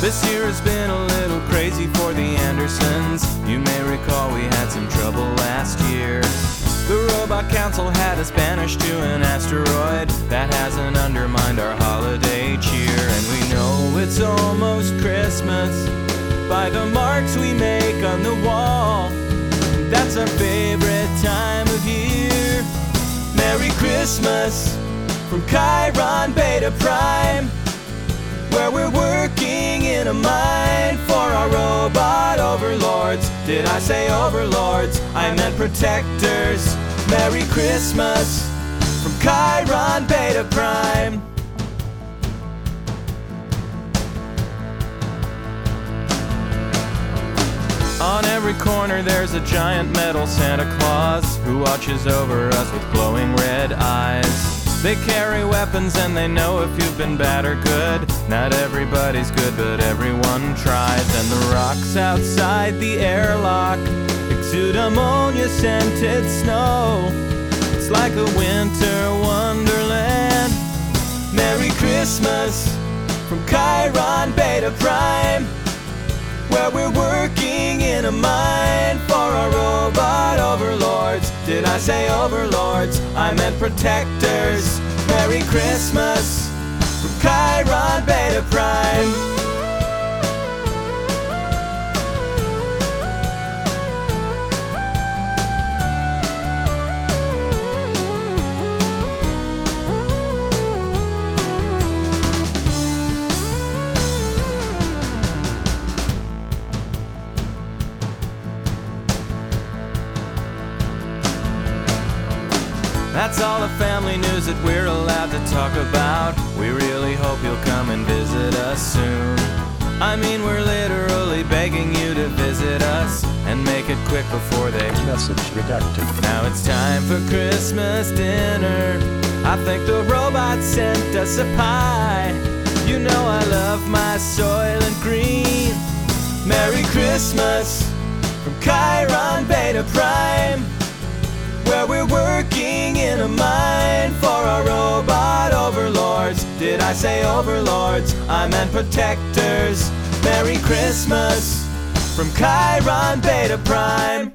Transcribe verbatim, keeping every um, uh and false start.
This year has been a little crazy for the Andersons. You may recall we had some trouble last year. The Robot Council had us banished to an asteroid. That hasn't undermined our holiday cheer. And we know it's almost Christmas by the marks we make on the wall. That's our favorite time of year. Merry Christmas from Chiron Beta Prime, where we're working in a mine for our robot overlords. Did I say overlords? I meant protectors. Merry Christmas from Chiron Beta Prime. On every corner there's a giant metal Santa Claus who watches over us with glowing red eyes. They carry weapons and they know if you've been bad or good. Not everybody's good, but everyone tries. And the rocks outside the airlock exude ammonia-scented snow. It's like a winter wonderland. Merry Christmas from Chiron Beta Prime, where we're working in a mine for our robot overlords. Did I say overlords? I meant protectors. Merry Christmas from Chiron Beta Prime. That's all the family news that we're allowed to talk about. We really hope you'll come and visit us soon. I mean, we're literally begging you to visit us, and make it quick before they message redacted. Now it's time for Christmas dinner. I think the robot sent us a pie. You know I love my Soylent Green. Merry Christmas from Chiron Beta Prime, where we're working in a mine for our robot overlords. Did I say overlords? I meant protectors. Merry Christmas from Chiron Beta Prime.